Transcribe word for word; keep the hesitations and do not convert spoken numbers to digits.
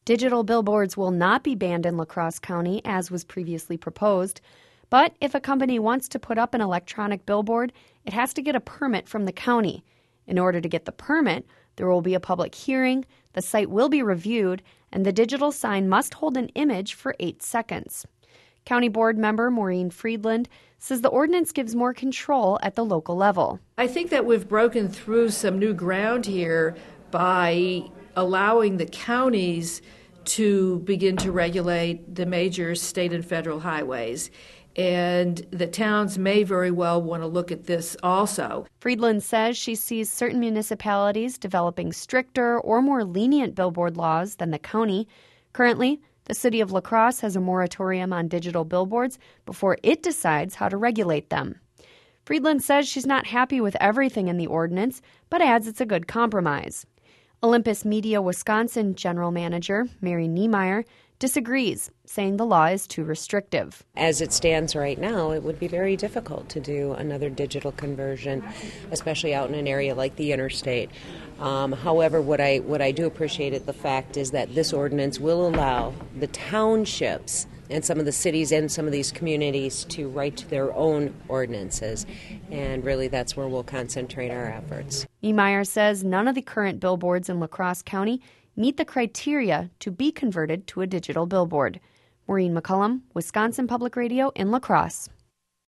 Digital billboards will not be banned in La Crosse County, as was previously proposed. But if a company wants to put up an electronic billboard, it has to get a permit from the county. In order to get the permit, there will be a public hearing, the site will be reviewed, and the digital sign must hold an image for eight seconds. County Board member Maureen Friedland says the ordinance gives more control at the local level. I think that we've broken through some new ground here by allowing the counties to begin to regulate the major state and federal highways. And the towns may very well want to look at this also. Friedland says she sees certain municipalities developing stricter or more lenient billboard laws than the county. Currently, the city of La Crosse has a moratorium on digital billboards before it decides how to regulate them. Friedland says she's not happy with everything in the ordinance, but adds it's a good compromise. Olympus Media Wisconsin General Manager Mary Niemeyer disagrees, saying the law is too restrictive. As it stands right now, it would be very difficult to do another digital conversion, especially out in an area like the interstate. Um, however, what I what I do appreciate at the fact is that this ordinance will allow the townships and some of the cities and some of these communities to write their own ordinances. And really that's where we'll concentrate our efforts. Niemeyer says none of the current billboards in La Crosse County meet the criteria to be converted to a digital billboard. Maureen McCullum, Wisconsin Public Radio in La Crosse.